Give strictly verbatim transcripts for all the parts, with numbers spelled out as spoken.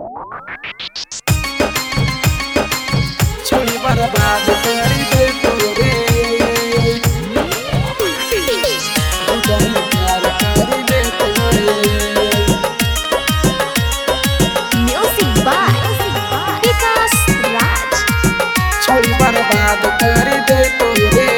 छोड़ी बर्बाद करी दे तोरे उधर प्यार करी दे तोरे। Music by Vikas Raj. छोड़ी बर्बाद करी दे तोरे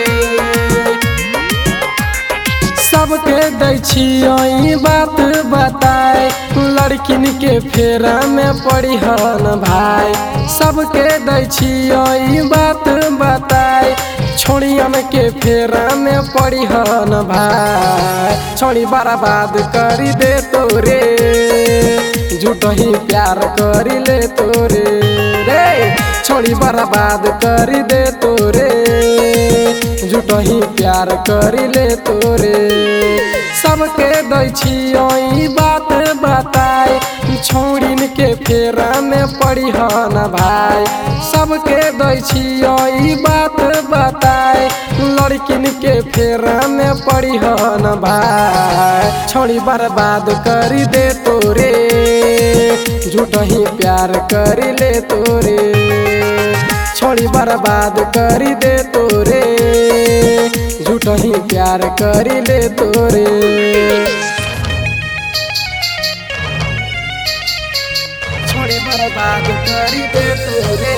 सबके दै छियो ई बात बताए लड़किन के फेरा में पड़ी हन भाई। सबके दै छियो ई बात बताए छोड़ियन के फेरा में पड़ी हन भाई। छोड़ी बर्बाद करी दे तोरे झूठही प्यार करी ले तोरे रे। छोड़ी बर्बाद करी दे तोरे झूठही प्यार करी ले तोरे। सबके दै छियो ई बात बताए छोड़िन के फेरा में पड़ी हन भाई। सबके दै छियो ई बात बताए लड़किन के फेरा में पड़ी हन भाई। छोड़ी बर्बाद करी दे तोरे झूठही प्यार करी ले तोरे। छोड़ी बर्बाद करी दे तोरे झूठही प्यार करी ले तोरे। छोड़ी बर्बाद करी दे तोरे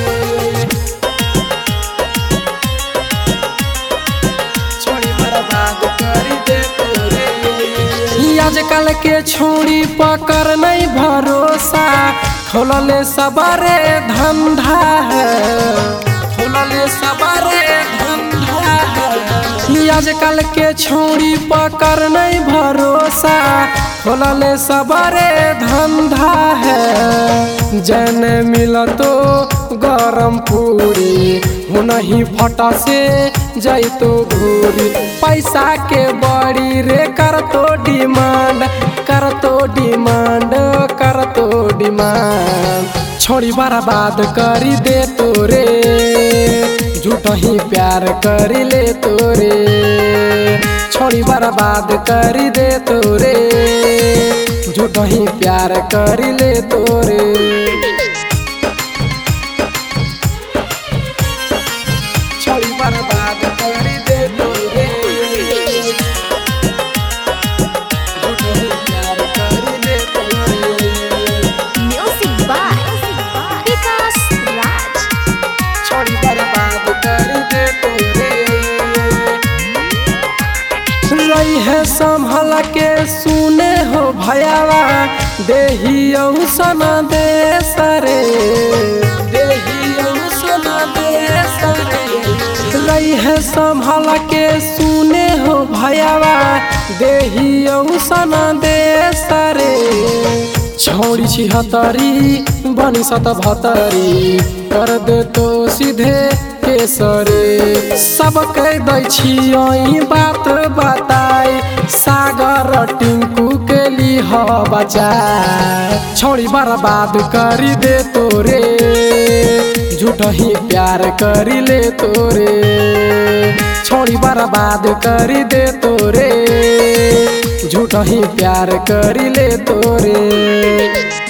छोड़ी बर्बाद करी दे तोरे। आजकल के छोड़ी पकड़ नहीं भरोसा खोलले सबरे धंधा है खोलले सबरे धंधा है। आजकल के छोड़ी पकड़ नहीं भरोसा खोलले सबरे धंधा है। जन मिल तो गरम पूरी नहीं फटा से जैतो घूरी। पैसा के बड़ी रे कर तो डिमांड कर तो डिमांड कर तो डिमांड। छोड़ी बर्बाद करी दे तोरे झूठही प्यार करी ले तोरे। छोड़ी बर्बाद करी दे तोरे झूठही प्यार करी ले तोरे। छोड़ी बर्बाद करी दे तोरे झूठही प्यार करी ले तोरे। Music by Vikas Raj. छोड़ी बर्बाद करी दे तोरे रही है संभल के सुने हो भयावा देही सना दे सरे देही सना दे सरे। रही है संभल के सुने हो भयावा देही सना दे सरे। छोड़ी छिहत्तरी बनी सत भतरी कर दे तो सीधे केसरे। सबके दै छियो ई बात बताई सागर टिंकू के लिह बचाए। छोड़ी बर्बाद करी दे तोरे झूठही प्यार करी ले तोरे। छोड़ी बर्बाद करी दे तोरे झूठही प्यार करी ले तोरे।